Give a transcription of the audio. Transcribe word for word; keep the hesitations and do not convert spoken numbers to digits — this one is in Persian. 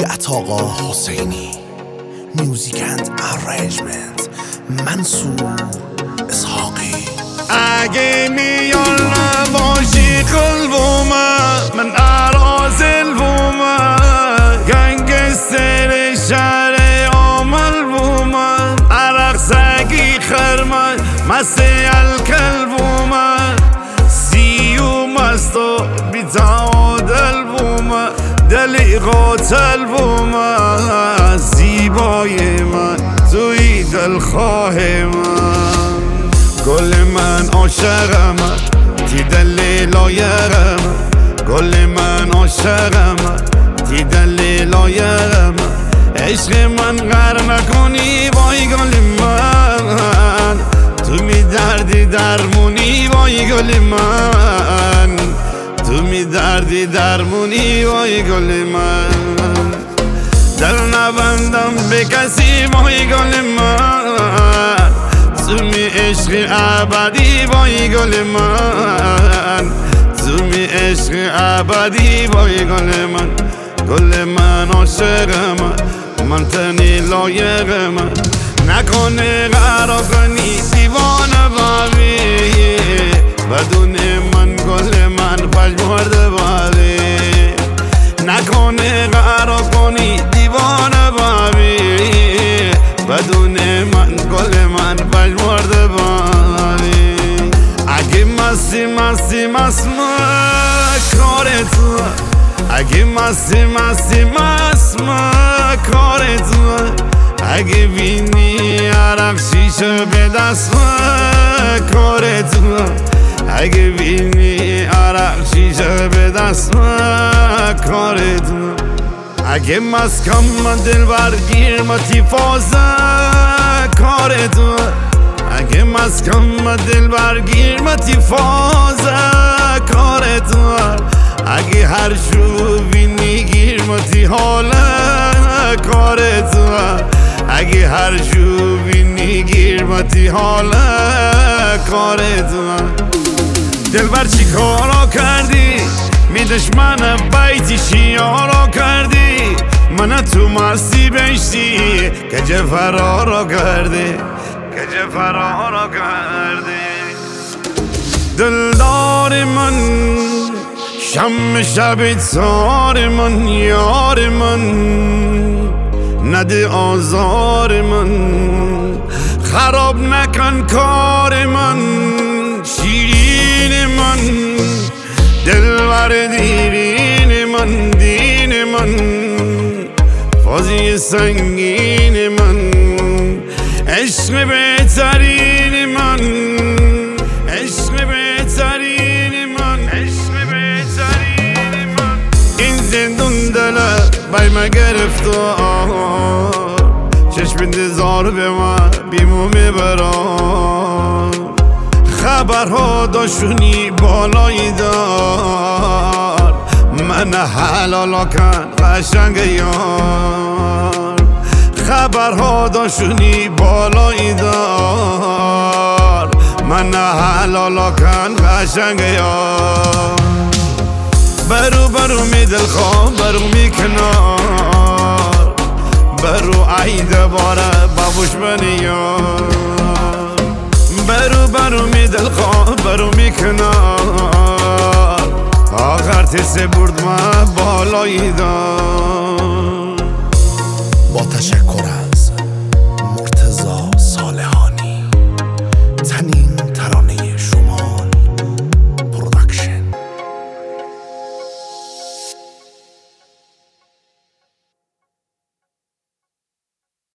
بیعت آقا حسینی، میوزیک اند ارنجمنت منصور اسحاقی. اگه میار نباشی قلبومه من ارازل بومه، گنگستر شهر عامل بومه، عرق سگی خرمه مسته الکل بومه، سیو مست و بیتعادل بومه، دلی قاتل بومه، زیبای من توی دلخواه من، گل من عاشقم دیدن لیلایرم، گل من عاشقم دیدن لیلایرم، عشق من غر نکنی وای گل من، تو می دردی درمونی وای گل من، تو می دردی درمونی وای گل من، در نبندم به کسی وای گل من، تو می عشق ابدی وای گل من، تو می عشق ابدی وای گل من، گل من عاشقم من تنی لایقم، نکنه قرار کنی دیوانه بابی، بدون من گل من پژمرده بابی، نکنه قرار کنی دیوانه بابی، بدون من گل من پژمرده بابی. اگه مستی مستی مست کار تو، اگه مستی مستی مست کار تو، اگه بینی عرق شیشه به دست کار تو، اگه بینی عرق شیشه به دست کار تو، اگه مسکم من دل برگیر متی فازه کار تو، اگه مسکم من دل برگیر متی فازه کار تو، اگه هر شو بینی گیر متی حاله کار تو، اگه هر شو بینی گیر متی حاله کار تو، دل بر چی کارا کردی می دشمن بیتی شیارا کردی، من تو مستی بشتی که فرارا کردی، که فرارا کردی، دلدار من شم شب تار من، یار من نده آزار من، خراب نکن کار من، شیرین من دلبر دیرین من، دین من فازی سنگین من، عشق بهترین من، عشق بهترین من، عشق بهترین من، این زندون دله بای ما گرفتار، چشم انتظار به من بیمو میبرم، خبرها داشونی بالایی دار، من حلالا کن قشنگ یار، خبرها داشونی بالایی دار، من حلالا کن قشنگ یار، برو برو می دلخواه برو می کنار، برو عیده باره بابوش بنی یار، برو برو می دلخواه برو می کنار، آخر تیسه برد ما بالایی دار.